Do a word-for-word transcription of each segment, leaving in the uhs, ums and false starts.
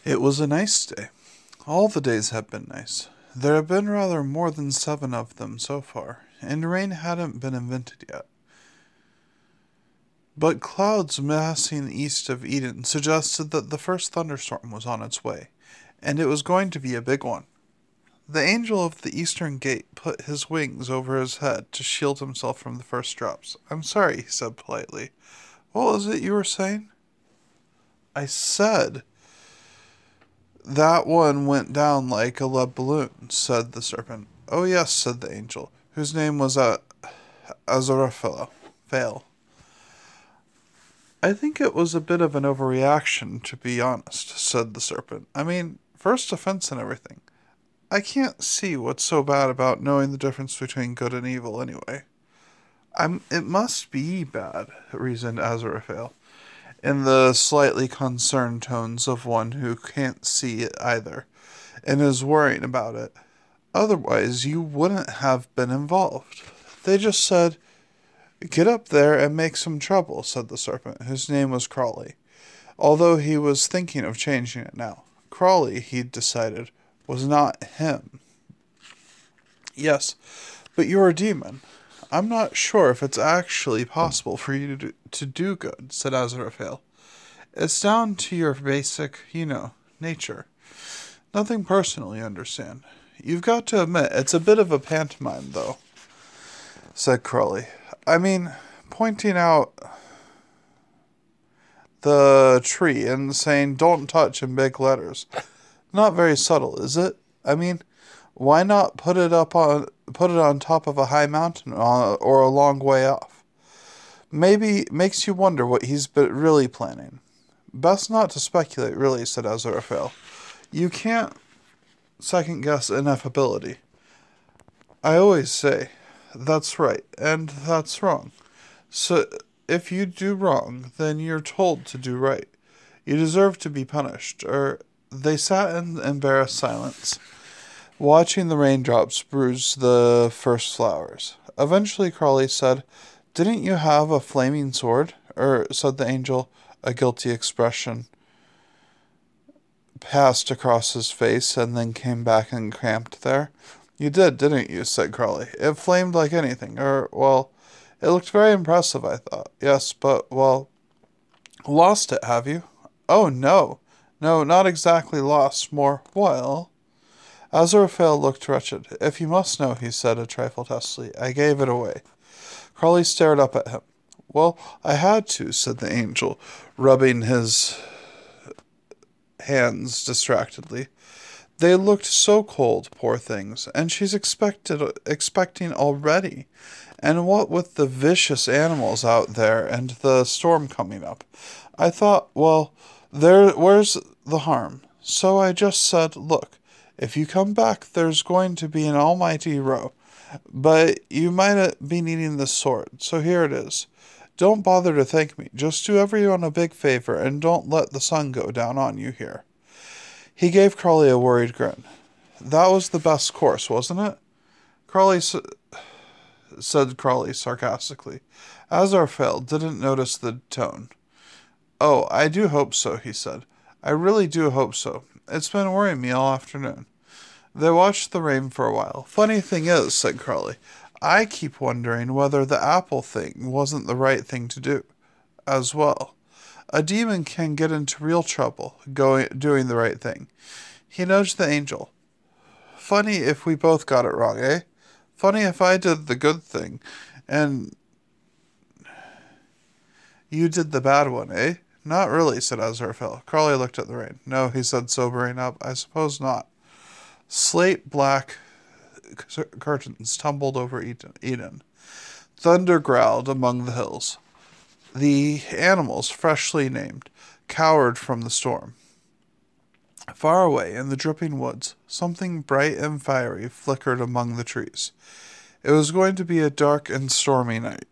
It was a nice day. All the days have been nice. There have been rather more than seven of them so far, and rain hadn't been invented yet. But clouds massing east of Eden suggested that the first thunderstorm was on its way, and it was going to be a big one. The angel of the eastern gate put his wings over his head to shield himself from the first drops. I'm sorry, he said politely. What was it you were saying? I said that one went down like a lead balloon, said the serpent. Oh, yes, said the angel, whose name was uh, Aziraphale. Fail. I think it was a bit of an overreaction, to be honest, said the serpent. I mean, first offense and everything. I can't see what's so bad about knowing the difference between good and evil, anyway. I'm. It must be bad, reasoned Aziraphale, in the slightly concerned tones of one who can't see it either, and is worrying about it. Otherwise, you wouldn't have been involved. They just said, "Get up there and make some trouble," said the serpent, whose name was Crawley, although he was thinking of changing it now. Crawley, he'd decided, was not him. Yes, but you're a demon. I'm not sure if it's actually possible for you to do, to do good, said Aziraphale. It's down to your basic, you know, nature. Nothing personal, you understand. You've got to admit, it's a bit of a pantomime, though, said Crawley. I mean, pointing out the tree and saying, don't touch in big letters. Not very subtle, is it? I mean, why not put it up on put it on top of a high mountain or a long way off? Maybe makes you wonder what he's really planning. Best not to speculate, really, said Aziraphale. You can't second guess ineffability. I always say, that's right, and that's wrong. So if you do wrong, then you're told to do right. You deserve to be punished. Or they sat in embarrassed silence, watching the raindrops bruise the first flowers. Eventually Crawley said, Didn't you have a flaming sword? Er, said the angel, a guilty expression passed across his face and then came back and camped there. You did, didn't you? Said Crawley. It flamed like anything. Or, well, it looked very impressive, I thought. Yes, but, well, lost it, have you? Oh, no. No, not exactly lost. More, well... Aziraphale looked wretched. If you must know, he said a trifle testily, I gave it away. Crawley stared up at him. Well, I had to, said the angel, rubbing his hands distractedly. They looked so cold, poor things, and she's expected expecting already. And what with the vicious animals out there and the storm coming up? I thought, well, there where's the harm? So I just said, look, if you come back, there's going to be an almighty row. But you might be needing this sword, so here it is. Don't bother to thank me. Just do everyone a big favor, and don't let the sun go down on you here. He gave Crawley a worried grin. That was the best course, wasn't it? Crawley s- said Crawley sarcastically. Aziraphale didn't notice the tone. Oh, I do hope so, he said. I really do hope so. It's been worrying me all afternoon. They watched the rain for a while. Funny thing is, said Crawley, I keep wondering whether the apple thing wasn't the right thing to do, as well. A demon can get into real trouble going doing the right thing. He nudged the angel. Funny if we both got it wrong, eh? Funny if I did the good thing, and you did the bad one, eh? Not really, said Aziraphale. Crawley looked at the rain. No, he said, sobering up, I suppose not. Slate black curtains tumbled over Eden. Thunder growled among the hills. The animals, freshly named, cowered from the storm. Far away in the dripping woods, something bright and fiery flickered among the trees. It was going to be a dark and stormy night.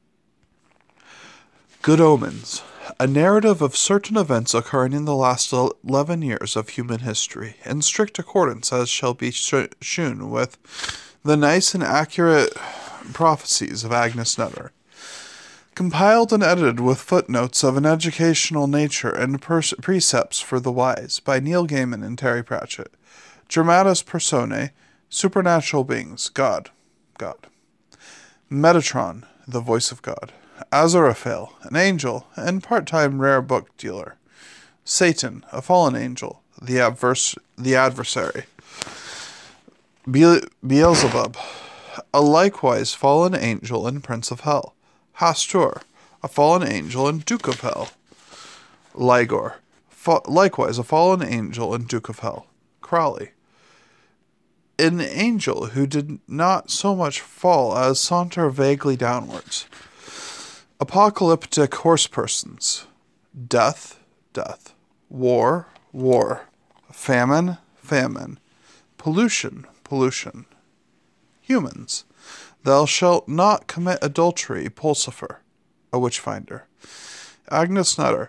Good Omens, a narrative of certain events occurring in the last eleven years of human history, in strict accordance as shall be shewn with the nice and accurate prophecies of Agnes Nutter. Compiled and edited with footnotes of an educational nature and pers- precepts for the wise by Neil Gaiman and Terry Pratchett. Dramatis Personae, supernatural beings, God, God. Metatron, the voice of God. Aziraphale, an angel and part-time rare book dealer. Satan, a fallen angel, the adverse, the adversary. Be- Beelzebub, a likewise fallen angel and prince of hell. Hastur, a fallen angel and duke of hell. Ligor, fa- likewise a fallen angel and duke of hell. Crowley, an angel who did not so much fall as saunter vaguely downwards. Apocalyptic horsepersons. Death, death. War, war. Famine, famine. Pollution, pollution. Humans. Thou shalt not commit adultery, Pulsifer, a witch finder. Agnes Nutter,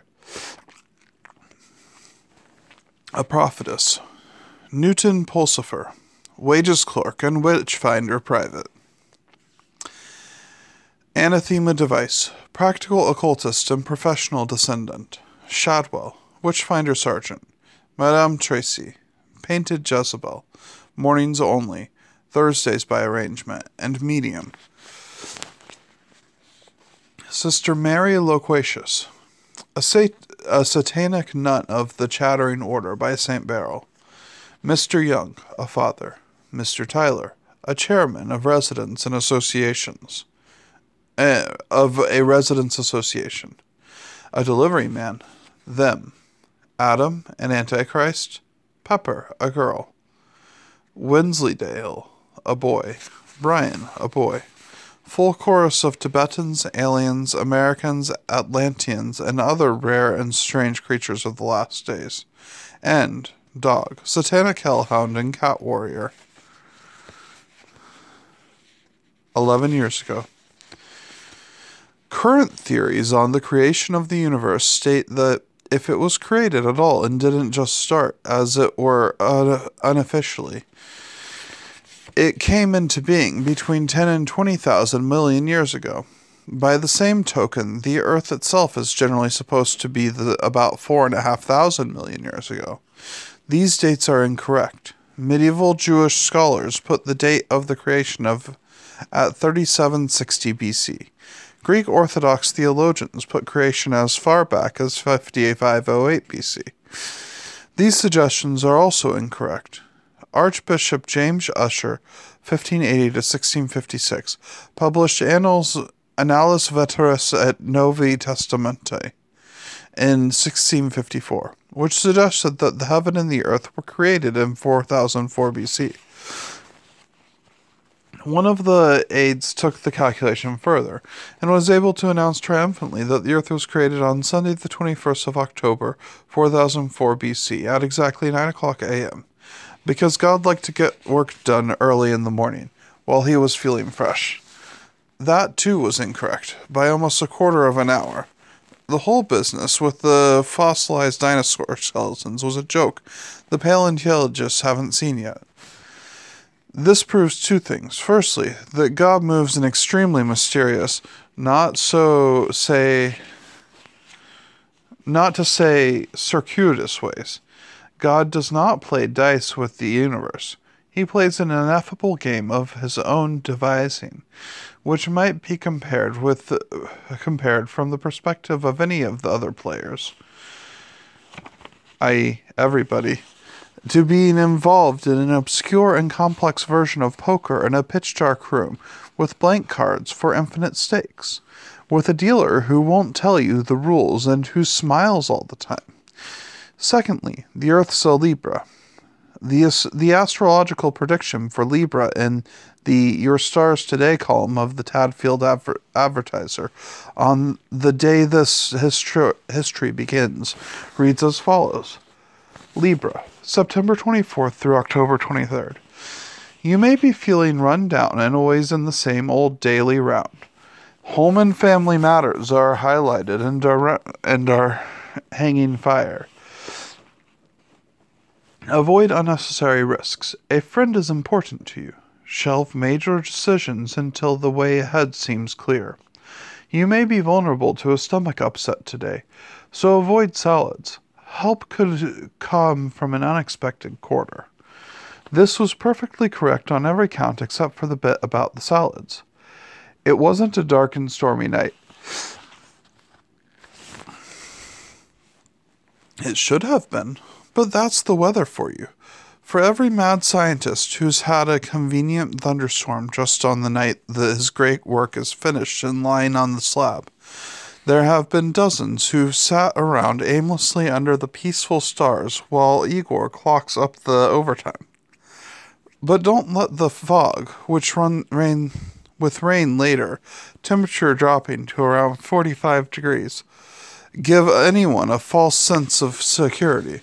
a prophetess. Newton Pulsifer, wages clerk and witch finder private. Anathema device, practical occultist and professional descendant. Shadwell, witchfinder sergeant. Madame Tracy, painted Jezebel, mornings only, Thursdays by arrangement, and medium. Sister Mary Loquacious, a, sat- a satanic nun of the Chattering Order by Saint Beryl. Mister Young, a father. Mister Tyler, a chairman of residents and associations. Uh, of a residence association. A delivery man. Them. Adam, an antichrist. Pepper, a girl. Wensleydale, a boy. Brian, a boy. Full chorus of Tibetans, aliens, Americans, Atlanteans, and other rare and strange creatures of the last days. And dog, satanic hellhound, and cat warrior. Eleven years ago. Current theories on the creation of the universe state that if it was created at all and didn't just start, as it were, uh, unofficially, it came into being between ten and twenty thousand million years ago. By the same token, the Earth itself is generally supposed to be the, about four and a half thousand million years ago. These dates are incorrect. Medieval Jewish scholars put the date of the creation of at thirty-seven sixty B C. Greek Orthodox theologians put creation as far back as fifty-five oh eight B C. These suggestions are also incorrect. Archbishop James Ussher, fifteen eighty to sixteen fifty-six, published Annals, Annales Veteris et Novi Testamenti in sixteen fifty-four, which suggested that the heaven and the earth were created in four thousand four B C. One of the aides took the calculation further, and was able to announce triumphantly that the earth was created on Sunday the twenty-first of October, four thousand four B C, at exactly nine o'clock a m, because God liked to get work done early in the morning, while he was feeling fresh. That, too, was incorrect, by almost a quarter of an hour. The whole business with the fossilized dinosaur skeletons was a joke the paleontologists haven't seen yet. This proves two things. Firstly, that God moves in extremely mysterious, not so say, not to say circuitous ways. God does not play dice with the universe. He plays an ineffable game of his own devising, which might be compared with uh, compared from the perspective of any of the other players, that is, everybody, to being involved in an obscure and complex version of poker in a pitch-dark room with blank cards for infinite stakes, with a dealer who won't tell you the rules and who smiles all the time. Secondly, the Earth's a Libra. The, the astrological prediction for Libra in the Your Stars Today column of the Tadfield Adver- Advertiser on the day this histri- history begins reads as follows. Libra, September twenty-fourth through October twenty-third. You may be feeling run down and always in the same old daily round. Home and family matters are highlighted and are, and are hanging fire. Avoid unnecessary risks. A friend is important to you. Shelve major decisions until the way ahead seems clear. You may be vulnerable to a stomach upset today, so avoid salads. Help could come from an unexpected quarter. This was perfectly correct on every count except for the bit about the salads. It wasn't a dark and stormy night. It should have been, but that's the weather for you. For every mad scientist who's had a convenient thunderstorm just on the night that his great work is finished and lying on the slab, there have been dozens who've sat around aimlessly under the peaceful stars while Igor clocks up the overtime. But don't let the fog, which run rain with rain later, temperature dropping to around forty-five degrees, give anyone a false sense of security.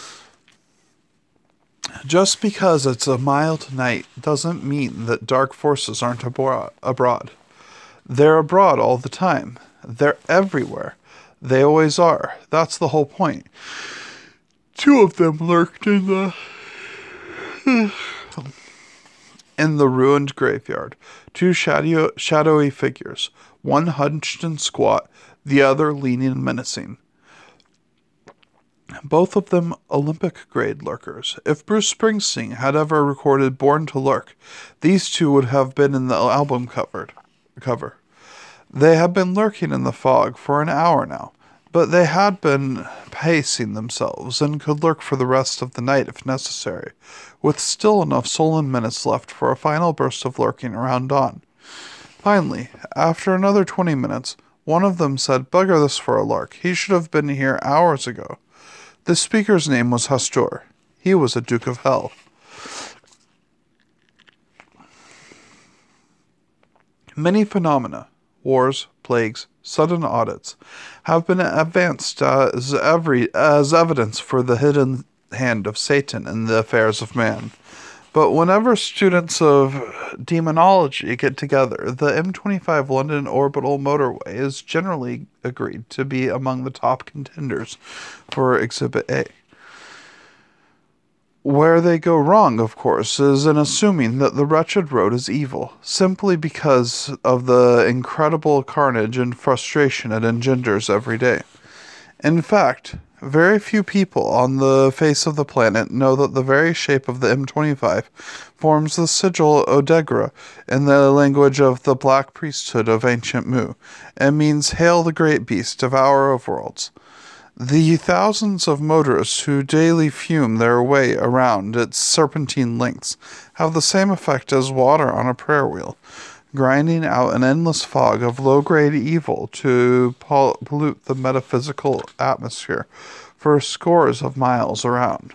Just because it's a mild night doesn't mean that dark forces aren't abroad. They're abroad all the time. They're everywhere. They always are. That's the whole point. Two of them lurked in the in the ruined graveyard. Two shadow, shadowy figures, one hunched and squat, the other leaning and menacing. Both of them Olympic-grade lurkers. If Bruce Springsteen had ever recorded Born to Lurk, these two would have been in the album covered, cover. They had been lurking in the fog for an hour now, but they had been pacing themselves and could lurk for the rest of the night if necessary, with still enough sullen minutes left for a final burst of lurking around dawn. Finally, after another twenty minutes, one of them said, "Bugger this for a lark. He should have been here hours ago." The speaker's name was Hastur. He was a Duke of Hell. Many phenomena, wars, plagues, sudden audits, have been advanced as every as evidence for the hidden hand of Satan in the affairs of man. But whenever students of demonology get together, the M twenty-five London Orbital Motorway is generally agreed to be among the top contenders for Exhibit A. Where they go wrong, of course, is in assuming that the wretched road is evil, simply because of the incredible carnage and frustration it engenders every day. In fact, very few people on the face of the planet know that the very shape of the M twenty-five forms the sigil Odegra in the language of the Black Priesthood of ancient Mu, and means "Hail the Great Beast, Devourer of Worlds." The thousands of motorists who daily fume their way around its serpentine lengths have the same effect as water on a prayer wheel, grinding out an endless fog of low-grade evil to pollute the metaphysical atmosphere for scores of miles around.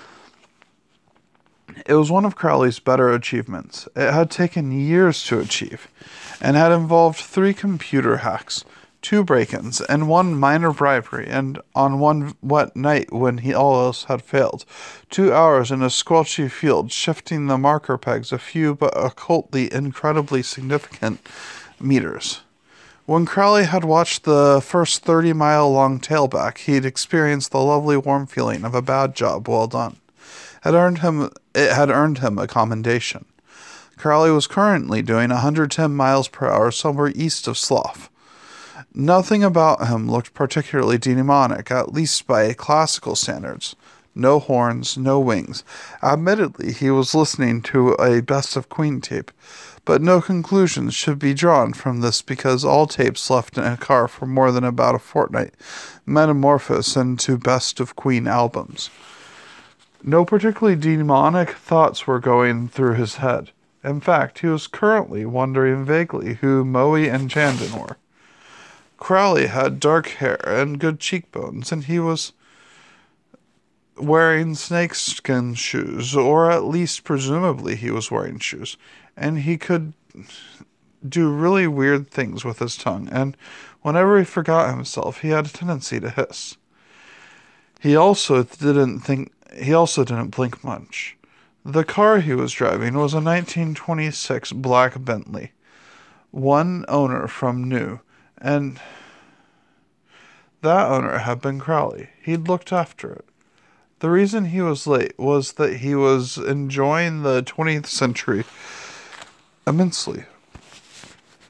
It was one of Crowley's better achievements. It had taken years to achieve, and had involved three computer hacks, two break-ins, and one minor bribery, and on one wet night when he all else had failed, two hours in a squelchy field shifting the marker pegs a few but occultly incredibly significant meters. When Crowley had watched the first thirty-mile-long tailback, he'd experienced the lovely warm feeling of a bad job well done. Had earned him, it had earned him a commendation. Crowley was currently doing one hundred ten miles per hour somewhere east of Slough. Nothing about him looked particularly demonic, at least by classical standards. No horns, no wings. Admittedly, he was listening to a Best of Queen tape, but no conclusions should be drawn from this because all tapes left in a car for more than about a fortnight metamorphose into Best of Queen albums. No particularly demonic thoughts were going through his head. In fact, he was currently wondering vaguely who Moe and Chandon were. Crowley had dark hair and good cheekbones, and he was wearing snakeskin shoes, or at least presumably he was wearing shoes, and he could do really weird things with his tongue, and whenever he forgot himself, he had a tendency to hiss. He also didn't think he also didn't blink much. The car he was driving was a nineteen twenty-six black Bentley, one owner from New, and that owner had been Crowley. He'd looked after it. The reason he was late was that he was enjoying the twentieth century immensely.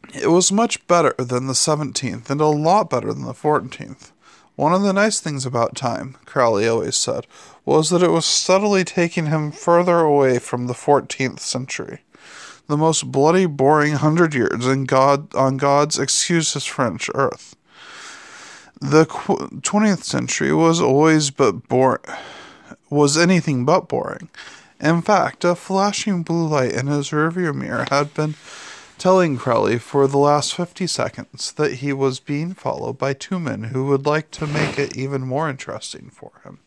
It was much better than the seventeenth, and a lot better than the fourteenth. One of the nice things about time, Crowley always said, was that it was steadily taking him further away from the fourteenth century. The most bloody, boring hundred years in God on God's, excuse his French, earth. The twentieth century was always but bore was anything but boring. In fact, a flashing blue light in his rearview mirror had been telling Crowley for the last fifty seconds that he was being followed by two men who would like to make it even more interesting for him.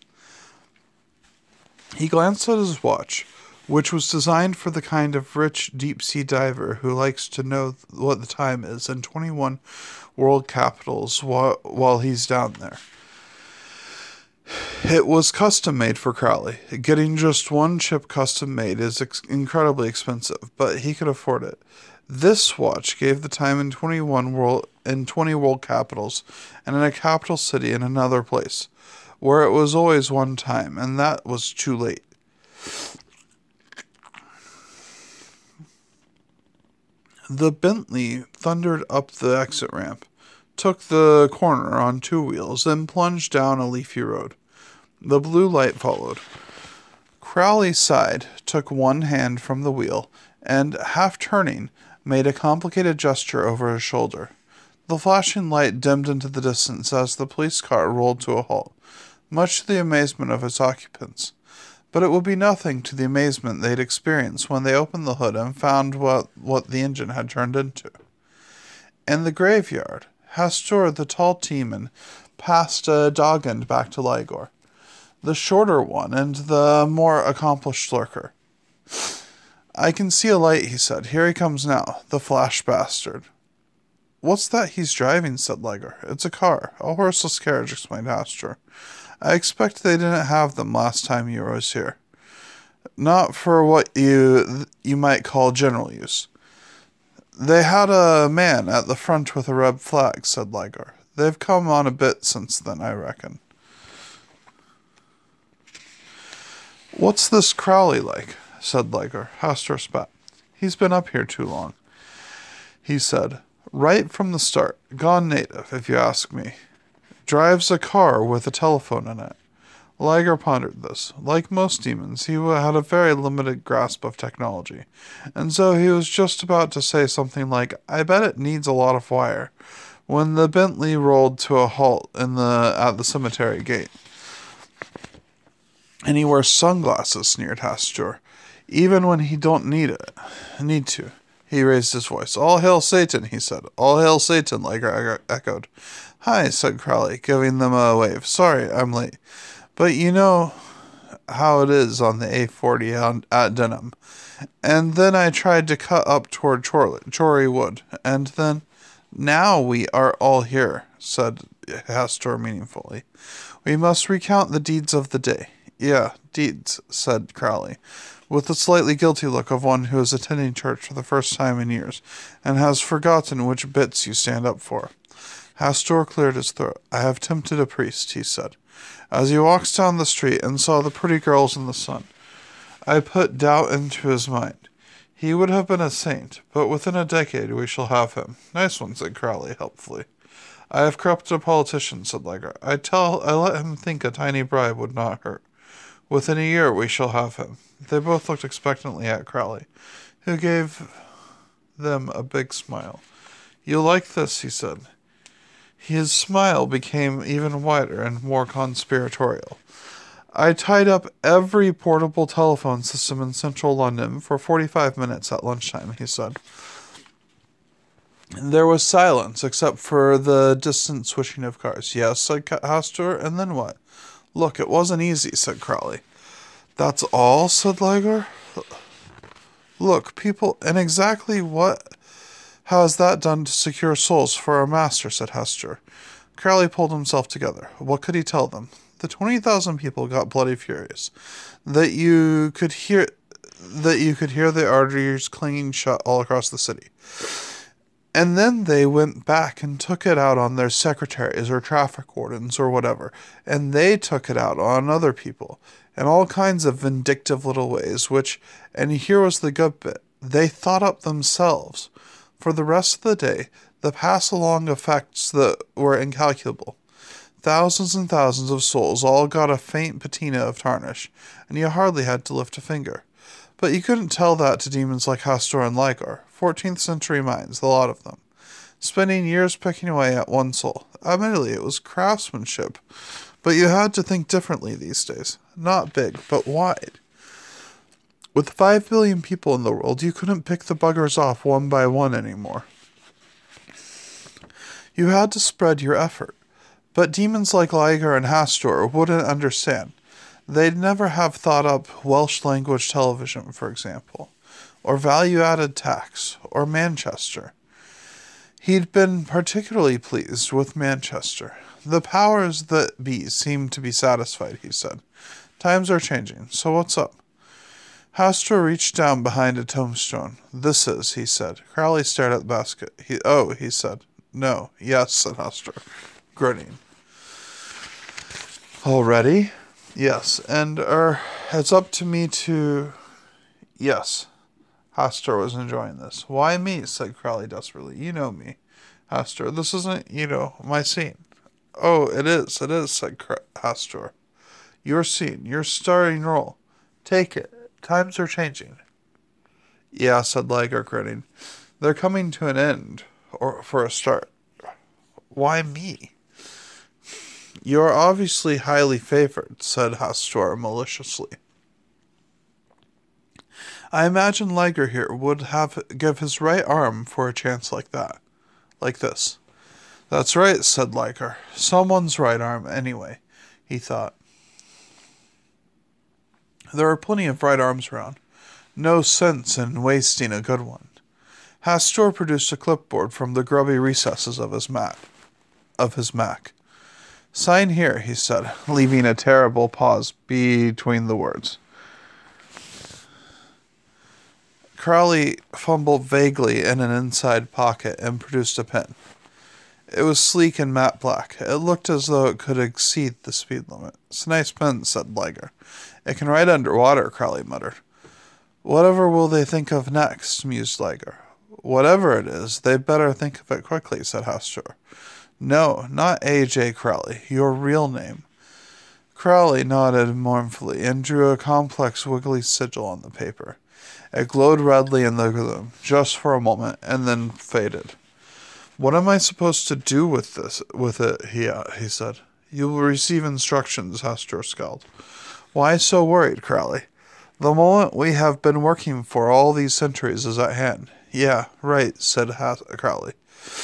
He glanced at his watch, which was designed for the kind of rich deep-sea diver who likes to know what the time is in twenty-one world capitals while, while he's down there. It was custom-made for Crowley. Getting just one chip custom-made is ex- incredibly expensive, but he could afford it. This watch gave the time in twenty-one world in twenty world capitals and in a capital city in another place, where it was always one time, and that was too late. The Bentley thundered up the exit ramp, took the corner on two wheels, and plunged down a leafy road. The blue light followed. Crowley sighed, took one hand from the wheel, and, half turning, made a complicated gesture over his shoulder. The flashing light dimmed into the distance as the police car rolled to a halt, much to the amazement of its occupants. But it would be nothing to the amazement they'd experienced when they opened the hood and found what, what the engine had turned into. In the graveyard, Hastur, the tall teaman, passed a dog-end back to Ligor, the shorter one and the more accomplished lurker. "I can see a light," he said. "Here he comes now, the flash bastard." "What's that he's driving?" said Ligor. "It's a car, a horseless carriage," explained Hastur. "I expect they didn't have them last time you was here. Not for what you you might call general use." "They had a man at the front with a red flag," said Ligor. "They've come on a bit since then, I reckon." "What's this Crowley like?" said Ligor. Hastur spat. "He's been up here too long," he said. "Right from the start. Gone native, if you ask me. Drives a car with a telephone in it." Liger pondered this. Like most demons, he had a very limited grasp of technology, and so he was just about to say something like, "I bet it needs a lot of wire," when the Bentley rolled to a halt in the at the cemetery gate. "And he wears sunglasses," sneered Hastur, "even when he don't need it. Need to." He raised his voice. "All hail Satan," he said. "All hail Satan," Liger echoed. "Hi," said Crowley, giving them a wave. "Sorry, I'm late. But you know how it is on the A forty on, at Denham. And then I tried to cut up toward Chorley, Chorley Wood, and then—" "Now we are all here," said Hastur meaningfully. "We must recount the deeds of the day." "Yeah, deeds," said Crowley, with a slightly guilty look of one who is attending church for the first time in years, and has forgotten which bits you stand up for. Hastur cleared his throat. "I have tempted a priest," he said, as he walked down the street and saw the pretty girls in the sun. "I put doubt into his mind. He would have been a saint, but within a decade we shall have him." "Nice one," said Crowley, helpfully. "I have corrupted a politician," said Liger. I tell I let him think a tiny bribe would not hurt. Within a year we shall have him." They both looked expectantly at Crowley, who gave them a big smile. "You'll like this," he said. His smile became even wider and more conspiratorial. "I tied up every portable telephone system in central London for forty-five minutes at lunchtime," he said. There was silence, except for the distant swishing of cars. "Yes," said Hastur, "and then what?" "Look, it wasn't easy," said Crowley. "That's all?" said Liger. "Look, people, and exactly what has that done to secure souls for our master?" said Hastur. Crowley pulled himself together. What could he tell them? The twenty thousand people got bloody furious. That you could hear, that you could hear the arteries clanging shut all across the city. And then they went back and took it out on their secretaries or traffic wardens or whatever, and they took it out on other people in all kinds of vindictive little ways, which, and here was the good bit, they thought up themselves. For the rest of the day, the pass-along effects that were incalculable. Thousands and thousands of souls all got a faint patina of tarnish, and you hardly had to lift a finger. But you couldn't tell that to demons like Hastur and Ligar, fourteenth century minds, the lot of them, spending years picking away at one soul. Admittedly, it was craftsmanship, but you had to think differently these days. Not big, but wide. With five billion people in the world, you couldn't pick the buggers off one by one anymore. You had to spread your effort. But demons like Ligar and Hastur wouldn't understand. They'd never have thought up Welsh language television, for example, or value-added tax, or Manchester. He'd been particularly pleased with Manchester. The powers that be seemed to be satisfied, he said. Times are changing, so what's up? Hastur reached down behind a tombstone. This is, he said. Crowley stared at the basket. He, oh, he said. No, yes, said Hastur, grinning. Already? Yes, and, er, it's up to me to... Yes. Hastur was enjoying this. Why me? Said Crowley desperately. You know me, Hastur. This isn't, you know, my scene. Oh, it is, it is, said Hastur. Your scene, your starring role. Take it. Times are changing. Yeah, said Ligar, grinning. They're coming to an end, or for a start. Why me? You are obviously highly favored, said Hastur maliciously. I imagine Ligar here would have give his right arm for a chance like that. Like this. That's right, said Ligar. Someone's right arm, anyway, he thought. There are plenty of right arms around. No sense in wasting a good one. Hastur produced a clipboard from the grubby recesses of his Mac. Of his Mac. Sign here, he said, leaving a terrible pause between the words. Crowley fumbled vaguely in an inside pocket and produced a pen. It was sleek and matte black. It looked as though it could exceed the speed limit. It's a nice pen, said Ligar. It can write underwater, Crowley muttered. Whatever will they think of next, mused Ligar. Whatever it is, they'd better think of it quickly, said Hastur. No, not A J Crowley, your real name. Crowley nodded mournfully and drew a complex wiggly sigil on the paper. It glowed redly in the gloom, just for a moment, and then faded. What am I supposed to do with this, with it, he, uh, he said. You will receive instructions, Hastur scowled. Why so worried, Crowley? The moment we have been working for all these centuries is at hand. Yeah, right, said Has- Crowley.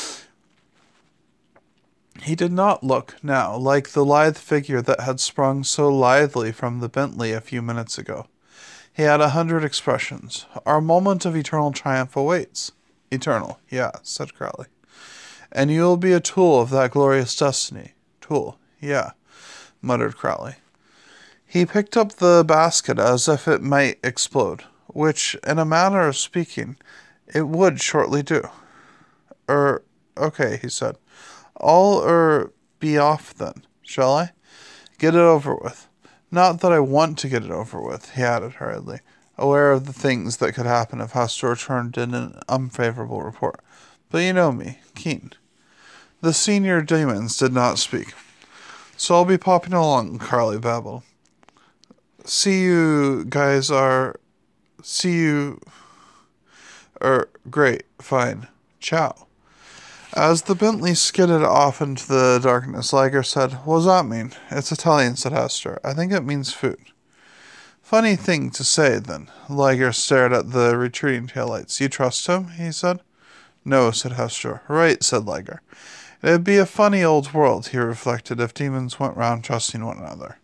He did not look, now, like the lithe figure that had sprung so lithely from the Bentley a few minutes ago. He had a hundred expressions. Our moment of eternal triumph awaits. Eternal, yeah, said Crowley. And you will be a tool of that glorious destiny. Tool, yeah, muttered Crowley. He picked up the basket as if it might explode, which, in a manner of speaking, it would shortly do. Er, okay, he said. I'll, er, be off then, shall I? Get it over with. Not that I want to get it over with, he added hurriedly, aware of the things that could happen if Hastur turned in an unfavorable report. But you know me, keen. The senior demons did not speak. So I'll be popping along, Crowley babbled. See you guys are... See you... Er, great, fine. Ciao. As the Bentley skidded off into the darkness, Ligar said, What does that mean? It's Italian, said Hastur. I think it means food. Funny thing to say, then. Ligar stared at the retreating taillights. You trust him? He said. No, said Hastur. Right, said Ligar. It'd be a funny old world, he reflected, if demons went round trusting one another.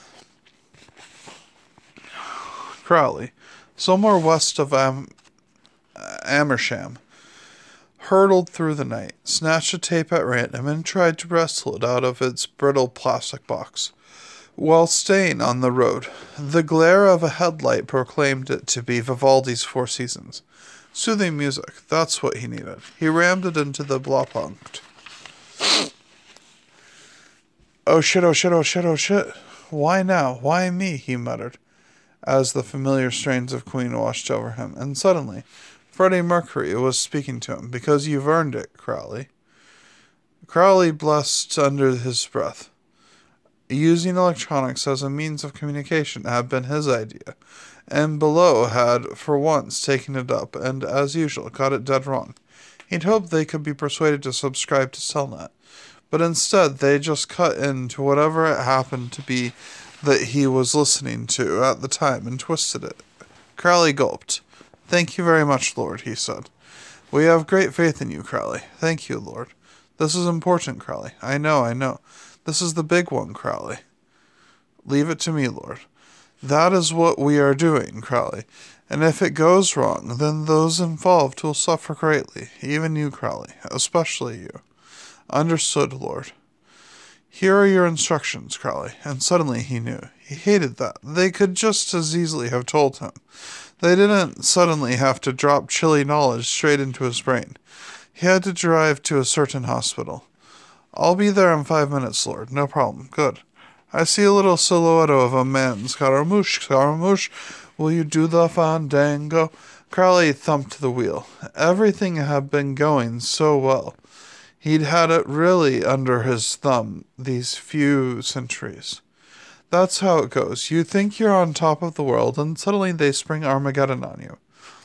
Crowley, somewhere west of Am- Amersham, hurtled through the night, snatched a tape at random, and tried to wrestle it out of its brittle plastic box. While staying on the road, the glare of a headlight proclaimed it to be Vivaldi's Four Seasons. Soothing music, that's what he needed. He rammed it into the Blaupunkt. Oh shit, oh shit, oh shit, oh shit. Why now? Why me? He muttered, as the familiar strains of Queen washed over him, and suddenly, Freddie Mercury was speaking to him. Because you've earned it, Crowley. Crowley blessed under his breath. Using electronics as a means of communication had been his idea, and Below had, for once, taken it up, and, as usual, got it dead wrong. He'd hoped they could be persuaded to subscribe to Cellnet, but instead they just cut into whatever it happened to be that he was listening to at the time and twisted it. Crowley gulped. "Thank you very much, Lord," he said. "We have great faith in you, Crowley. Thank you, Lord. This is important, Crowley. I know, I know. This is the big one, Crowley. Leave it to me, Lord. That is what we are doing, Crowley. And if it goes wrong, then those involved will suffer greatly. Even you, Crowley. Especially you." "Understood, Lord." "Here are your instructions, Crowley." And suddenly he knew. He hated that. They could just as easily have told him. They didn't suddenly have to drop chilly knowledge straight into his brain. He had to drive to a certain hospital. "I'll be there in five minutes, Lord. No problem. Good. I see a little silhouette of a man. Scaramouche, Scaramouche, will you do the fandango?" Crowley thumped the wheel. Everything had been going so well. He'd had it really under his thumb these few centuries. That's how it goes. You think you're on top of the world, and suddenly they spring Armageddon on you.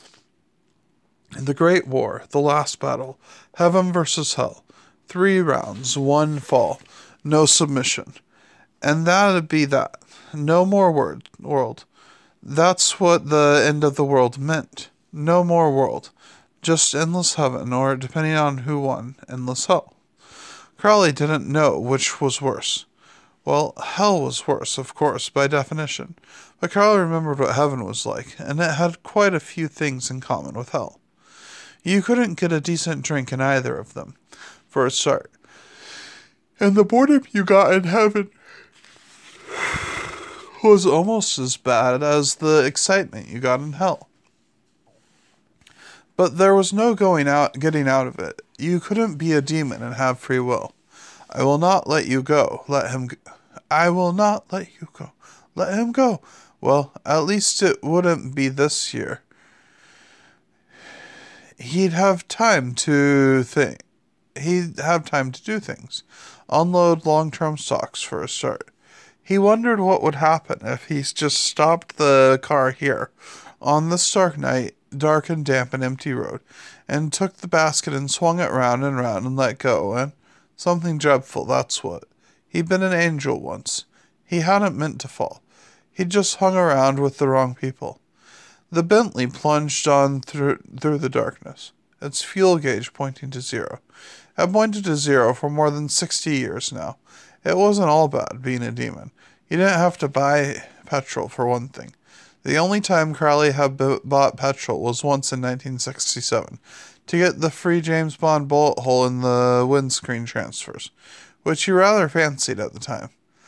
The Great War, the last battle, heaven versus hell. Three rounds, one fall, no submission. And that'd be that. No more word, world. That's what the end of the world meant. No more world. Just endless heaven, or, depending on who won, endless hell. Crowley didn't know which was worse. Well, hell was worse, of course, by definition. But Crowley remembered what heaven was like, and it had quite a few things in common with hell. You couldn't get a decent drink in either of them, for a start. And the boredom you got in heaven was almost as bad as the excitement you got in hell. But there was no going out, getting out of it. You couldn't be a demon and have free will. "I will not let you go. Let him go. I will not let you go. Let him go." Well, at least it wouldn't be this year. He'd have time to think. He'd have time to do things. Unload long-term stocks for a start. He wondered what would happen if he just stopped the car here, on this dark night, dark and damp and empty road, and took the basket and swung it round and round and let go, and something dreadful, that's what. He'd been an angel once. He hadn't meant to fall. He'd just hung around with the wrong people. The Bentley plunged on through, through the darkness, its fuel gauge pointing to zero. It had pointed to zero for more than sixty years now. It wasn't all bad, being a demon. You didn't have to buy petrol, for one thing. The only time Crowley had b- bought petrol was once in nineteen sixty-seven, to get the free James Bond bullet hole in the windscreen transfers, which he rather fancied at the time.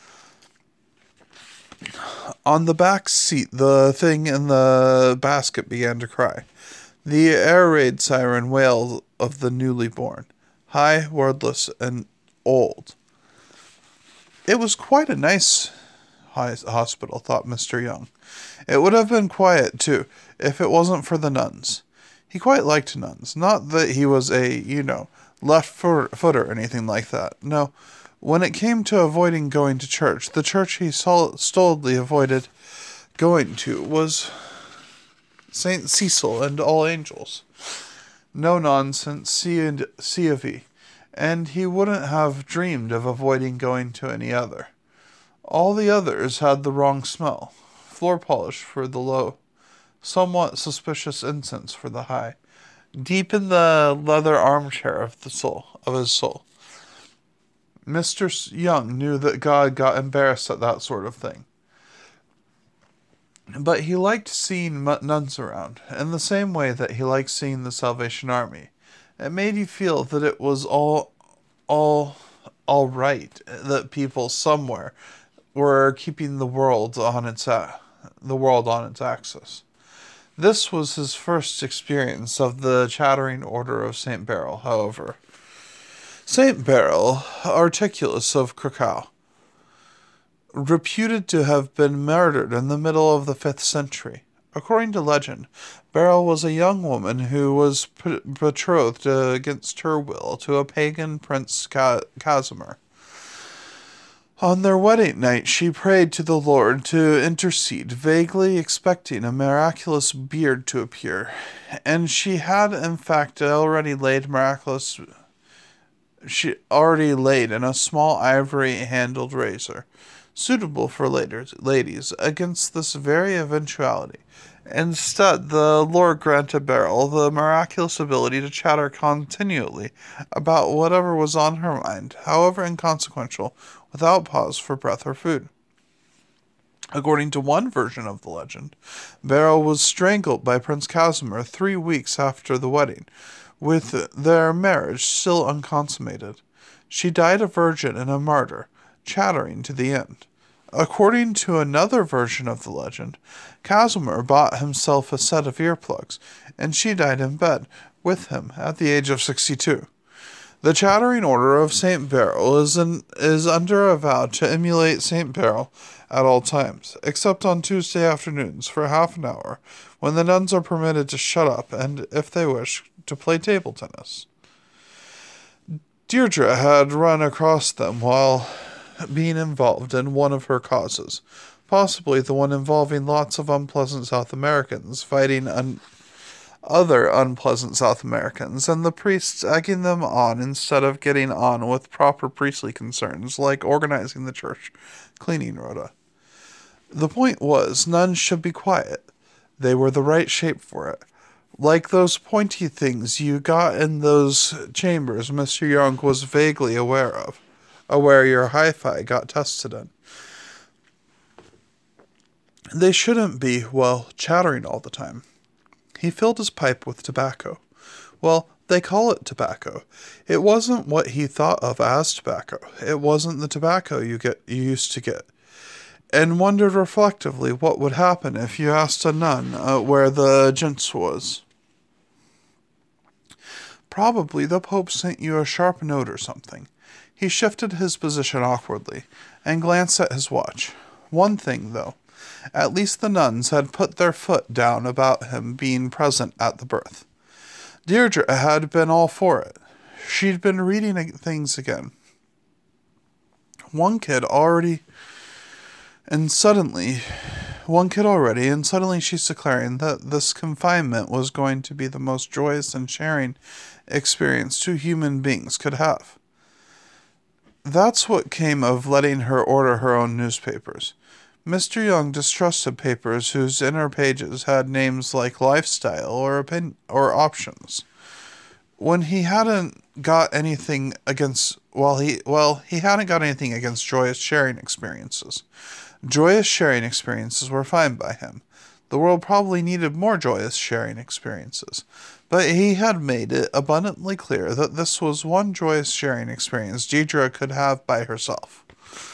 On the back seat, the thing in the basket began to cry. The air raid siren wail of the newly born. High, wordless, and old. It was quite a nice hospital, thought Mister Young. It would have been quiet, too, if it wasn't for the nuns. He quite liked nuns. Not that he was a, you know, left footer or anything like that. No. When it came to avoiding going to church, the church he stolidly avoided going to was Saint Cecil and All Angels. No nonsense, C and C of E. And he wouldn't have dreamed of avoiding going to any other. All the others had the wrong smell. Floor polish for the low. Somewhat suspicious incense for the high. Deep in the leather armchair of the soul, of his soul. Mister Young knew that God got embarrassed at that sort of thing. But he liked seeing nuns around, in the same way that he liked seeing the Salvation Army. It made you feel that it was all, all, all right, that people somewhere were keeping the world on its, uh, the world on its axis. This was his first experience of the Chattering Order of Saint Beryl, however. Saint Beryl, Articulus of Krakow, reputed to have been murdered in the middle of the fifth century. According to legend, Beryl was a young woman who was p- betrothed uh, against her will to a pagan prince Ca- Casimir. On their wedding night, she prayed to the Lord to intercede, vaguely expecting a miraculous beard to appear. And she had, in fact, already laid miraculous. She already laid in a small ivory-handled razor, suitable for ladies, against this very eventuality. Instead, the Lord granted Beryl the miraculous ability to chatter continually about whatever was on her mind, however inconsequential, without pause for breath or food. According to one version of the legend, Beryl was strangled by Prince Casimir three weeks after the wedding, with their marriage still unconsummated. She died a virgin and a martyr, chattering to the end. According to another version of the legend, Casimir bought himself a set of earplugs, and she died in bed with him at the age of sixty-two. The Chattering Order of Saint Beryl is, in, is under a vow to emulate Saint Beryl at all times, except on Tuesday afternoons for half an hour, when the nuns are permitted to shut up and, if they wish, to play table tennis. Deirdre had run across them while being involved in one of her causes, possibly the one involving lots of unpleasant South Americans fighting un- other unpleasant South Americans, and the priests egging them on instead of getting on with proper priestly concerns like organizing the church, cleaning rota. The point was, nuns should be quiet. They were the right shape for it. Like those pointy things you got in those chambers Mister Young was vaguely aware of. Aware your hi-fi got tested in. They shouldn't be, well, chattering all the time. He filled his pipe with tobacco. Well, they call it tobacco. It wasn't what he thought of as tobacco. It wasn't the tobacco you get you used to get. And wondered reflectively what would happen if you asked a nun uh, where the gents was. Probably the Pope sent you a sharp note or something. He shifted his position awkwardly, and glanced at his watch. One thing, though. At least the nuns had put their foot down about him being present at the birth. Deirdre had been all for it. She'd been reading things again. One kid already, and suddenly, one kid already, and suddenly she's declaring that this confinement was going to be the most joyous and sharing experience two human beings could have. That's what came of letting her order her own newspapers. Mister Young distrusted papers whose inner pages had names like lifestyle or opin- or options. When he hadn't got anything against, well, he well he hadn't got anything against joyous sharing experiences. Joyous sharing experiences were fine by him. The world probably needed more joyous sharing experiences. But he had made it abundantly clear that this was one joyous sharing experience Deirdre could have by herself.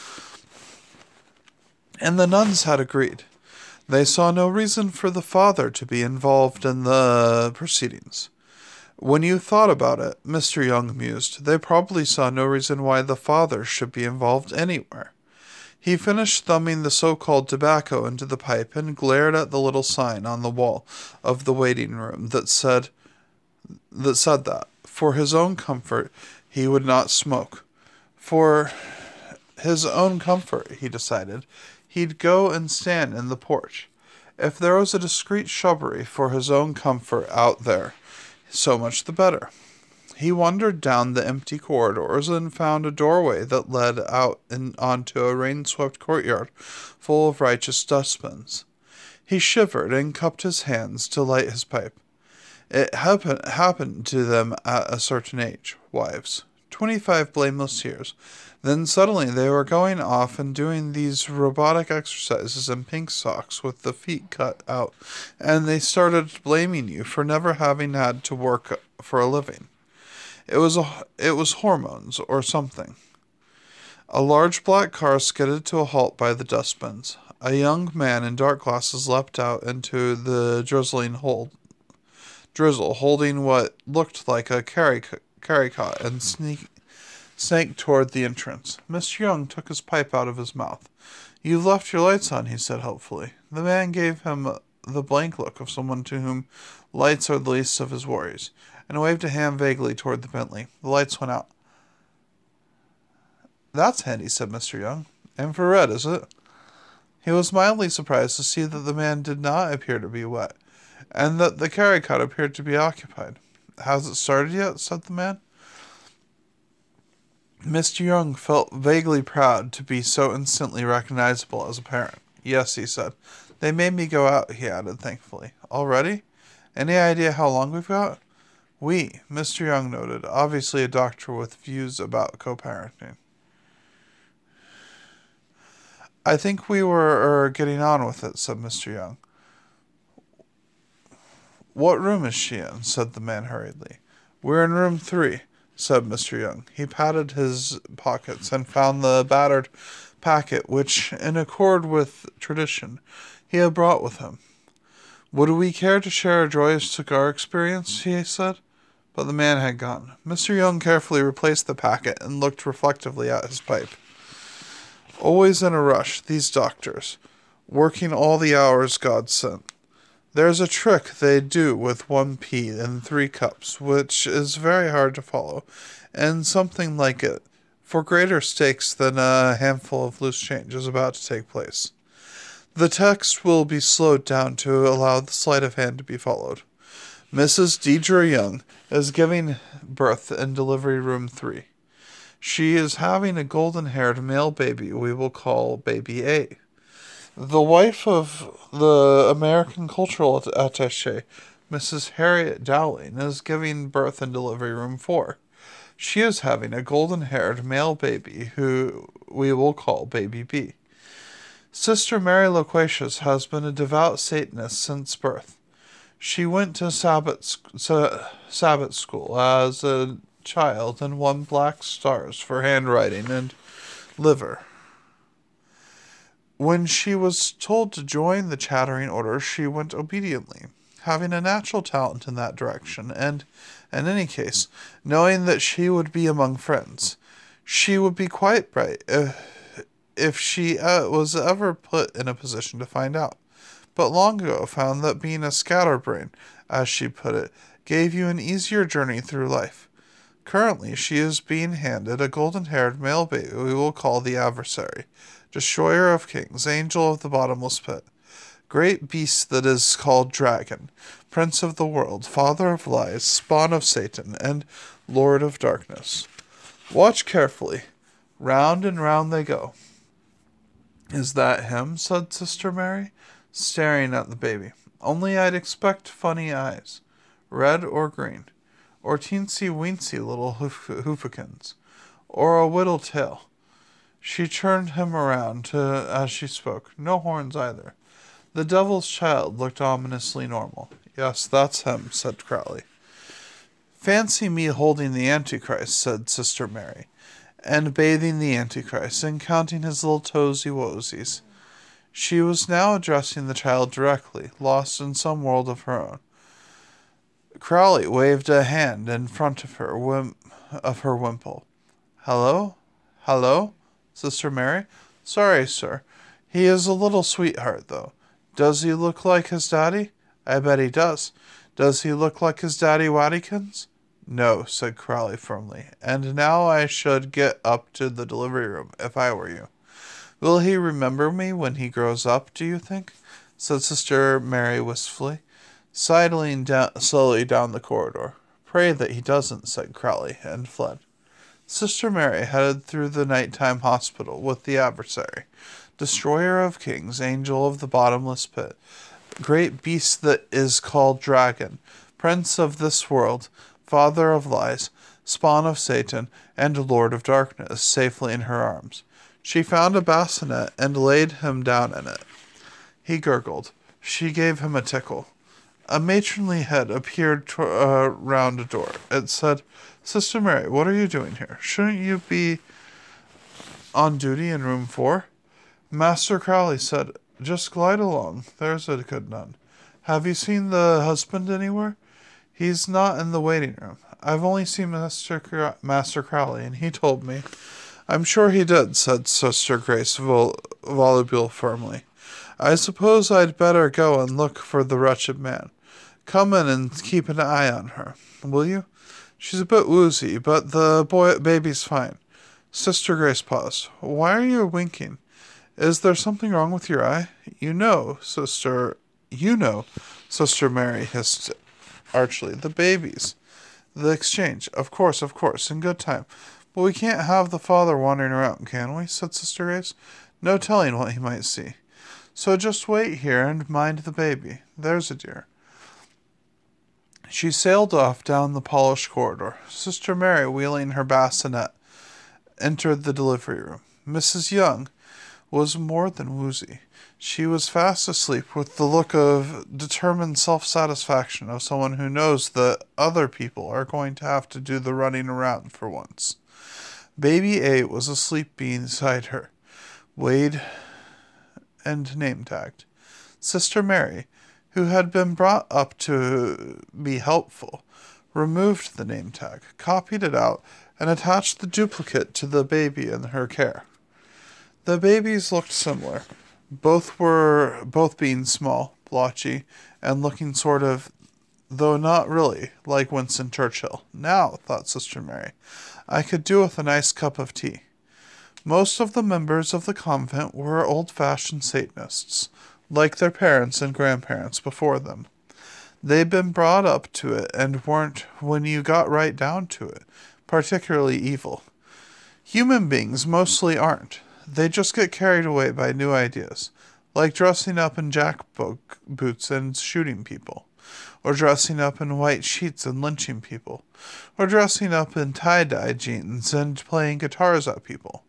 And the nuns had agreed. They saw no reason for the father to be involved in the proceedings. When you thought about it, Mister Young mused, they probably saw no reason why the father should be involved anywhere. He finished thumbing the so-called tobacco into the pipe and glared at the little sign on the wall of the waiting room that said that said that, for his own comfort, he would not smoke. For his own comfort, he decided, he'd go and stand in the porch. If there was a discreet shrubbery for his own comfort out there, so much the better. He wandered down the empty corridors and found a doorway that led out in, onto a rain-swept courtyard full of righteous dustbins. He shivered and cupped his hands to light his pipe. It happen, happened to them at a certain age, wives. Twenty-five blameless years. Then suddenly they were going off and doing these robotic exercises in pink socks with the feet cut out, and they started blaming you for never having had to work for a living. It was a, it was hormones or something. A large black car skidded to a halt by the dustbins. A young man in dark glasses leapt out into the drizzling hold, drizzle, holding what looked like a carry, carry cot, and sneak, sank toward the entrance. Mister Young took his pipe out of his mouth. "You've left your lights on," he said helpfully. The man gave him the blank look of someone to whom lights are the least of his worries, and waved a hand vaguely toward the Bentley. The lights went out. "That's handy," said Mister Young. "Infrared, is it?" He was mildly surprised to see that the man did not appear to be wet, and that the carry cot appeared to be occupied. "Has it started yet?" said the man. Mister Young felt vaguely proud to be so instantly recognizable as a parent. "Yes," he said. "They made me go out," he added thankfully. "Already? Any idea how long we've got?" "We," Mister Young noted, obviously a doctor with views about co-parenting. "I think we were er, getting on with it," said Mister Young. "What room is she in?" said the man hurriedly. "We're in room three," said Mister Young. He patted his pockets and found the battered packet which, in accord with tradition, he had brought with him. "Would we care to share a joyous cigar experience?" he said. But the man had gone. Mister Young carefully replaced the packet and looked reflectively at his pipe. "Always in a rush, these doctors, working all the hours God sent. There's a trick they do with one pea and three cups, which is very hard to follow, and something like it, for greater stakes than a handful of loose change, is about to take place. The text will be slowed down to allow the sleight of hand to be followed. Missus Deidre Young is giving birth in delivery room three. She is having a golden-haired male baby we will call Baby A. The wife of the American Cultural Attaché, Missus Harriet Dowling, is giving birth in delivery room four. She is having a golden-haired male baby who we will call Baby B. Sister Mary Loquacious has been a devout Satanist since birth. She went to Sabbath, Sabbath school as a child and won black stars for handwriting and liver. When she was told to join the Chattering Order, she went obediently, having a natural talent in that direction, and, in any case, knowing that she would be among friends. She would be quite bright if, if she uh, was ever put in a position to find out, but long ago found that being a scatterbrain, as she put it, gave you an easier journey through life. Currently, she is being handed a golden-haired male baby we will call the Adversary, Destroyer of Kings, Angel of the Bottomless Pit, great beast that is called Dragon, Prince of the World, Father of Lies, Spawn of Satan, and Lord of Darkness. Watch carefully. Round and round they go." "Is that him?" said Sister Mary, staring at the baby. "Only I'd expect funny eyes. Red or green. Or teensy-weensy little hoof- hoofykins. Or a whittle tail." She turned him around to, as she spoke. "No horns either." The devil's child looked ominously normal. "Yes, that's him," said Crowley. "Fancy me holding the Antichrist," said Sister Mary, "and bathing the Antichrist, and counting his little toesy-woesies." She was now addressing the child directly, lost in some world of her own. Crowley waved a hand in front of her, whim- of her wimple. "Hello? Hello? Sister Mary? Sorry, sir. He is a little sweetheart, though. Does he look like his daddy? I bet he does. Does he look like his daddy Waddykins?" "No," said Crowley firmly. "And now I should get up to the delivery room, if I were you." "Will he remember me when he grows up, do you think?" said Sister Mary wistfully, sidling down, slowly down the corridor. "Pray that he doesn't," said Crowley, and fled. Sister Mary headed through the nighttime hospital with the Adversary, Destroyer of Kings, Angel of the Bottomless Pit, great beast that is called Dragon, Prince of this world, Father of Lies, Spawn of Satan, and Lord of Darkness, safely in her arms. She found a bassinet and laid him down in it. He gurgled. She gave him a tickle. A matronly head appeared to, uh, round a door. It said, "Sister Mary, what are you doing here? Shouldn't you be on duty in room four?" Master Crowley said, "Just glide along. There's a good nun. Have you seen the husband anywhere?" "He's not in the waiting room. I've only seen Master, Cra- Master Crowley, and he told me." "I'm sure he did," said Sister Grace Vol- Volubile firmly. I suppose I'd better go and look for the wretched man. Come in and keep an eye on her, will you? She's a bit woozy, but the boy baby's fine." Sister Grace paused. "Why are you winking? Is there something wrong with your eye?" "You know, Sister... You know," Sister Mary hissed archly. "The babies. The exchange. Of course, of course. In good time. But we can't have the father wandering around, can we?" said Sister Grace. "No telling what he might see. So just wait here and mind the baby. There's a dear." She sailed off down the polished corridor. Sister Mary, wheeling her bassinet, entered the delivery room. Missus Young was more than woozy. She was fast asleep with the look of determined self-satisfaction of someone who knows that other people are going to have to do the running around for once. Baby A was asleep beside her, weighed and name-tagged. Sister Mary, who had been brought up to be helpful, removed the name tag, copied it out, and attached the duplicate to the baby in her care. The babies looked similar. Both were both being small, blotchy, and looking sort of, though not really, like Winston Churchill. Now, thought Sister Mary, I could do with a nice cup of tea. Most of the members of the convent were old-fashioned Satanists, like their parents and grandparents before them. They'd been brought up to it and weren't, when you got right down to it, particularly evil. Human beings mostly aren't. They just get carried away by new ideas, like dressing up in jackboot boots and shooting people, or dressing up in white sheets and lynching people, or dressing up in tie-dye jeans and playing guitars at people.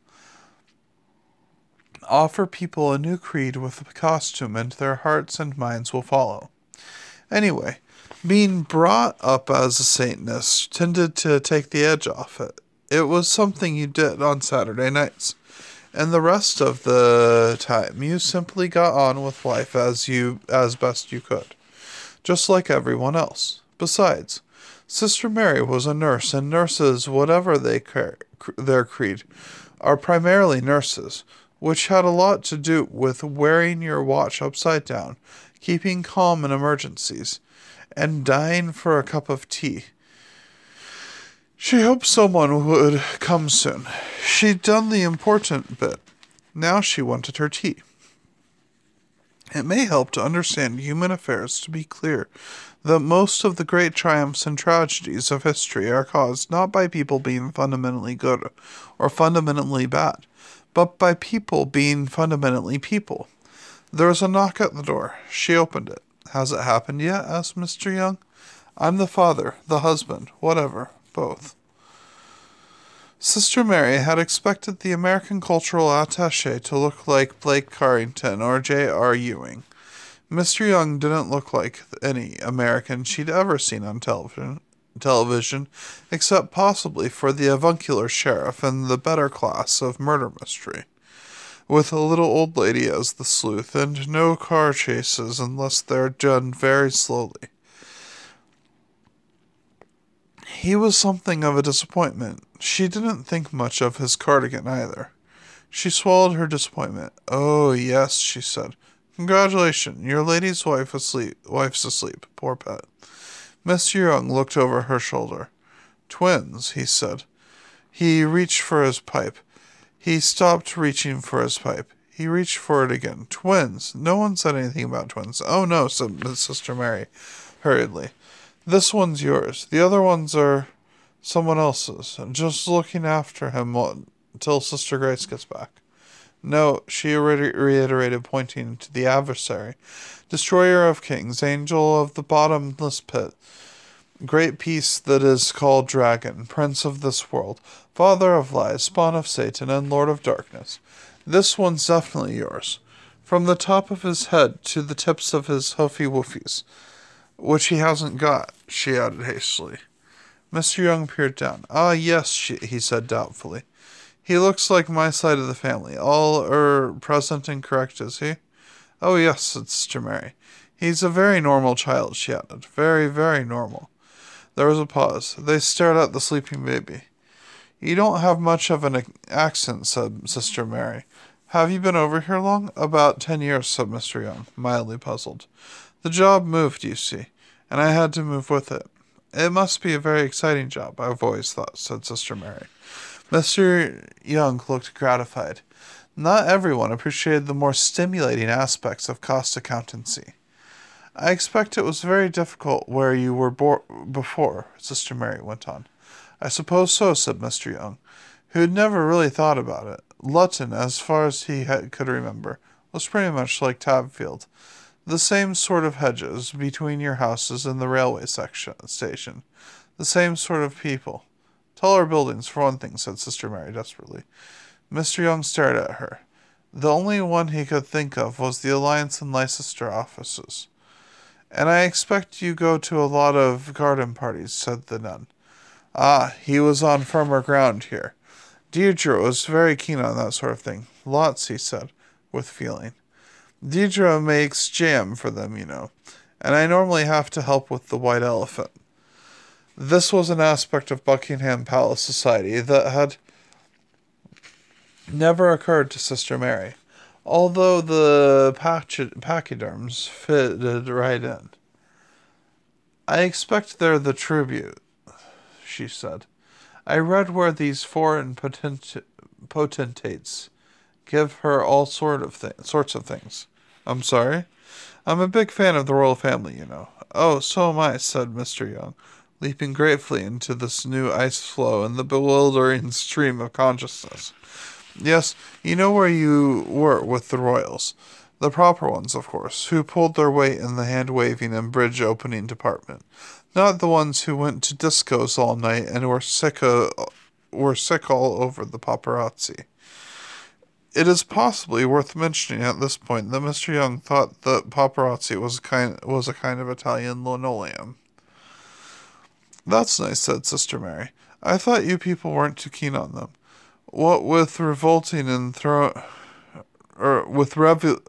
Offer people a new creed with a costume, and their hearts and minds will follow. Anyway, being brought up as a Satanist tended to take the edge off it. It was something you did on Saturday nights, and the rest of the time you simply got on with life as you as best you could, just like everyone else. Besides, Sister Mary was a nurse, and nurses, whatever they care, their creed, are primarily nurses, which had a lot to do with wearing your watch upside down, keeping calm in emergencies, and dying for a cup of tea. She hoped someone would come soon. She'd done the important bit. Now she wanted her tea. It may help to understand human affairs to be clear that most of the great triumphs and tragedies of history are caused not by people being fundamentally good or fundamentally bad, but by people being fundamentally people. There was a knock at the door. She opened it. "Has it happened yet?" asked Mister Young. "I'm the father, the husband, whatever, both." Sister Mary had expected the American cultural attaché to look like Blake Carrington or J R Ewing. Mister Young didn't look like any American she'd ever seen on television, television, except possibly for the avuncular sheriff in the better class of murder mystery, with a little old lady as the sleuth, and no car chases unless they're done very slowly. He was something of a disappointment. She didn't think much of his cardigan either. She swallowed her disappointment. "Oh, yes," she said. "Congratulations, your lady's wife asleep. Wife's asleep. Poor pet." Mister Young looked over her shoulder. "Twins," he said. He reached for his pipe. He stopped reaching for his pipe. He reached for it again. "Twins. No one said anything about twins." "Oh, no," said Sister Mary hurriedly. "This one's yours. The other ones are someone else's. Just looking after him until Sister Grace gets back." "No," she reiterated, pointing to the adversary. "Destroyer of kings, angel of the bottomless pit, great beast that is called dragon, prince of this world, father of lies, spawn of Satan, and lord of darkness. This one's definitely yours. From the top of his head to the tips of his hoofy woofies, which he hasn't got," she added hastily. Mister Young peered down. "Ah, yes," she, he said doubtfully. "He looks like my side of the family. All, er, present and correct, is he?" "Oh, yes," said Sister Mary. "He's a very normal child," she added. "Very, very normal." There was a pause. They stared at the sleeping baby. "You don't have much of an accent," said Sister Mary. Have you been over here long? About ten years, said Mister Young, mildly puzzled. The job moved, you see, and I had to move with it. It must be a very exciting job, I've always thought, said Sister Mary. Mister Young looked gratified. Not everyone appreciated the more stimulating aspects of cost accountancy. I expect it was very difficult where you were bo- before, Sister Mary went on. I suppose so, said Mister Young, who had never really thought about it. Luton, as far as he had, could remember, was pretty much like Tabfield. The same sort of hedges between your houses and the railway section, station. The same sort of people. Taller buildings, for one thing, said Sister Mary desperately. Mister Young stared at her. The only one he could think of was the Alliance and Leicester offices. And I expect you go to a lot of garden parties, said the nun. Ah, he was on firmer ground here. Deirdre was very keen on that sort of thing. Lots, he said, with feeling. Deirdre makes jam for them, you know, and I normally have to help with the white elephant. This was an aspect of Buckingham Palace society that had never occurred to Sister Mary, although the pach- pachyderms fitted right in. I expect they're the tribute, she said. I read where these foreign potent- potentates give her all sort of th- sorts of things. I'm sorry? I'm a big fan of the royal family, you know. Oh, so am I, said Mister Young, leaping gratefully into this new ice flow and the bewildering stream of consciousness. Yes, you know where you were with the royals. The proper ones, of course, who pulled their weight in the hand-waving and bridge-opening department. Not the ones who went to discos all night and were sick, uh, were sick all over the paparazzi. It is possibly worth mentioning at this point that Mister Young thought that paparazzi was a kind was a kind of Italian linoleum. That's nice, said Sister Mary. I thought you people weren't too keen on them. What with revolting and throw, or with revu-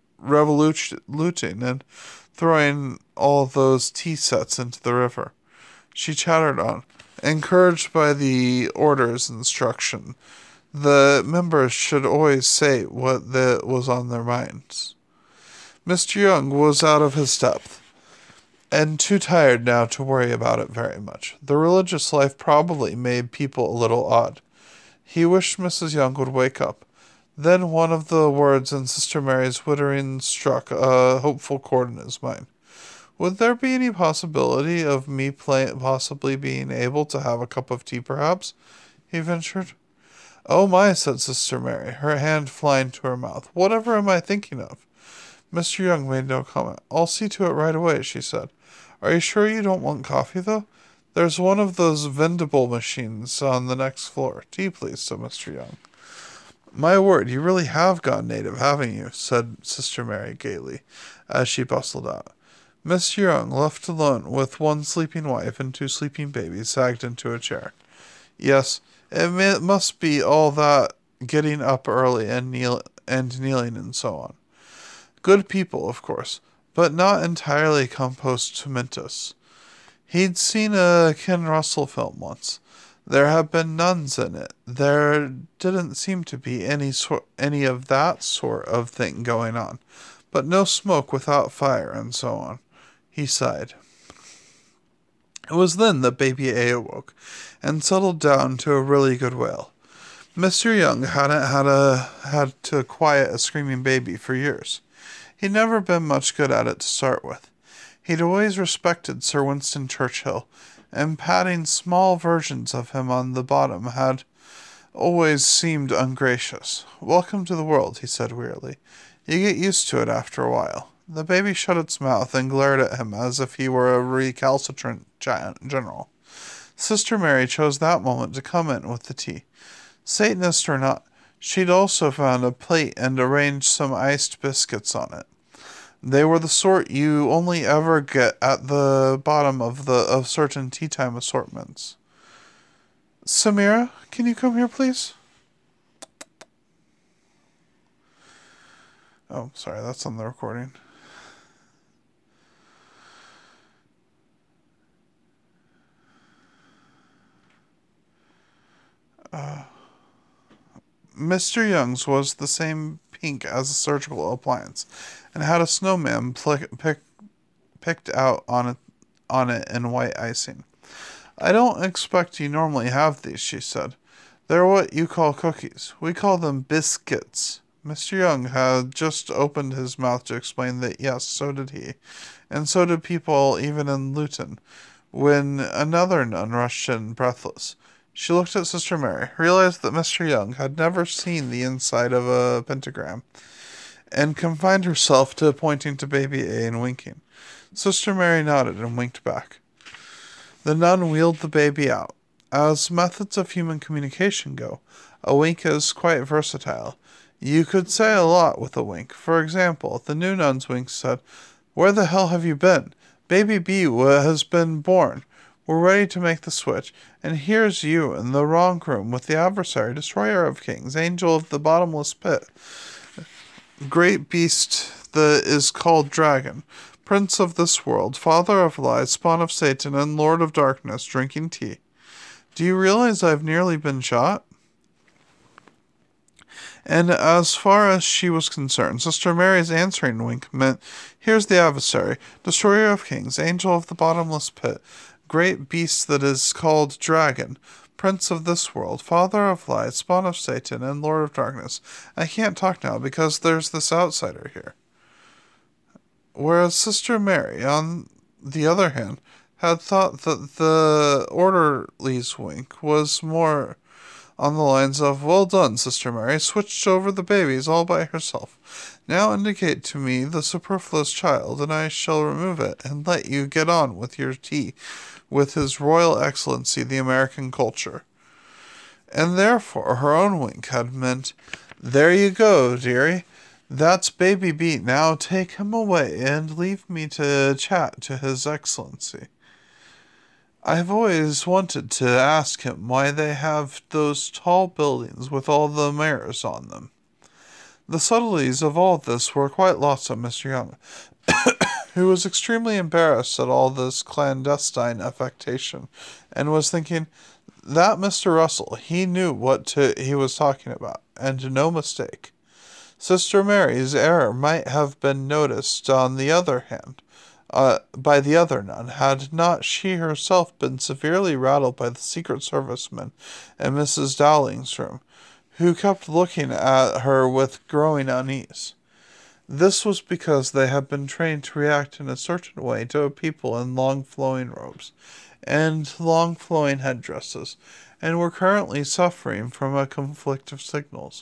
revoluting and throwing all those tea sets into the river. She chattered on, encouraged by the order's instruction. The members should always say what the, was on their minds. Mister Young was out of his depth, and too tired now to worry about it very much. The religious life probably made people a little odd. He wished Missus Young would wake up. Then one of the words in Sister Mary's wittering struck a hopeful chord in his mind. Would there be any possibility of me play- possibly being able to have a cup of tea, perhaps? He ventured. Oh my, said Sister Mary, her hand flying to her mouth. Whatever am I thinking of? Mister Young made no comment. I'll see to it right away, she said. Are you sure you don't want coffee, though? There's one of those vendable machines on the next floor. Tea, please, said Mister Young. My word, you really have gone native, haven't you? Said Sister Mary gaily, as she bustled out. Mister Young, left alone with one sleeping wife and two sleeping babies, sagged into a chair. Yes, it may, must be all that getting up early and kneel and kneeling and so on. Good people, of course, but not entirely compos mentis. He'd seen a Ken Russell film once. There had been nuns in it. There didn't seem to be any sort, any of that sort of thing going on, but no smoke without fire and so on. He sighed. It was then that Baby A awoke, and settled down to a really good wail. Mister Young hadn't had a had to quiet a screaming baby for years. He'd never been much good at it to start with. He'd always respected Sir Winston Churchill, and patting small versions of him on the bottom had always seemed ungracious. Welcome to the world, he said wearily. You get used to it after a while. The baby shut its mouth and glared at him as if he were a recalcitrant general. Sister Mary chose that moment to come in with the tea. Satanist or not, she'd also found a plate and arranged some iced biscuits on it. They were the sort you only ever get at the bottom of the of certain tea time assortments. Samira, can you come here, please? Oh, sorry, that's on the recording. Uh, Mister Young's was the same pink as a surgical appliance, and had a snowman pl- pick, picked out on it, on it in white icing. I don't expect you normally have these, she said. They're what you call cookies. We call them biscuits. Mister Young had just opened his mouth to explain that yes, so did he, and so did people even in Luton, when another nun rushed in, breathless. She looked at Sister Mary, realized that Mister Young had never seen the inside of a pentagram, and confined herself to pointing to baby A and winking. Sister Mary nodded and winked back. The nun wheeled the baby out. As methods of human communication go, a wink is quite versatile. You could say a lot with a wink. For example, the new nun's wink said, "Where the hell have you been? Baby B has been born. We're ready to make the switch, and here's you in the wrong room with the adversary, destroyer of kings, angel of the bottomless pit, great beast that is called dragon, prince of this world, father of lies, spawn of Satan, and lord of darkness, drinking tea. Do you realize I've nearly been shot?" And as far as she was concerned, Sister Mary's answering wink meant, "Here's the adversary, destroyer of kings, angel of the bottomless pit, great beast that is called dragon, prince of this world, father of lies, spawn of Satan, and lord of darkness. I can't talk now because there's this outsider here." Whereas Sister Mary, on the other hand, had thought that the orderly's wink was more on the lines of, "Well done, Sister Mary, switched over the babies all by herself. Now indicate to me the superfluous child, and I shall remove it, and let you get on with your tea with His Royal Excellency the American culture." And therefore her own wink had meant, "There you go, dearie. That's baby B. Now take him away, and leave me to chat to His Excellency. I've always wanted to ask him why they have those tall buildings with all the mirrors on them." The subtleties of all this were quite lost on Mister Young, who was extremely embarrassed at all this clandestine affectation, and was thinking, that Mister Russell, he knew what to, he was talking about, and no mistake. Sister Mary's error might have been noticed on the other hand, Uh, by the other nun, had not she herself been severely rattled by the Secret Servicemen in Missus Dowling's room, who kept looking at her with growing unease. This was because they had been trained to react in a certain way to people in long flowing robes and long flowing headdresses, and were currently suffering from a conflict of signals.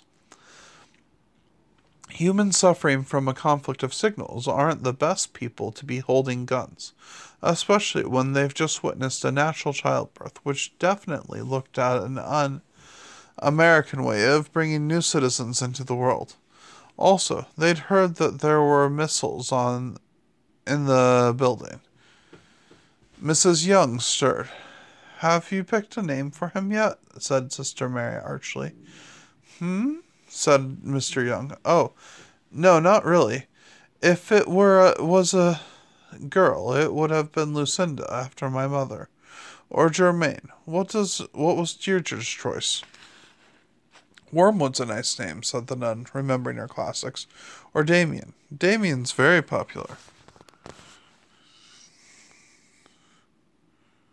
Humans suffering from a conflict of signals aren't the best people to be holding guns, especially when they've just witnessed a natural childbirth, which definitely looked at an un-American way of bringing new citizens into the world. Also, they'd heard that there were missiles on in the building. Missus Young stirred. "Have you picked a name for him yet?" said Sister Mary archly. "Hmm?" said Mister Young. "Oh, no, not really. If it were a, was a girl, it would have been Lucinda, after my mother. Or Germaine. What does what was Deirdre's choice?" "Wormwood's a nice name," said the nun, remembering her classics. "Or Damien. Damien's very popular."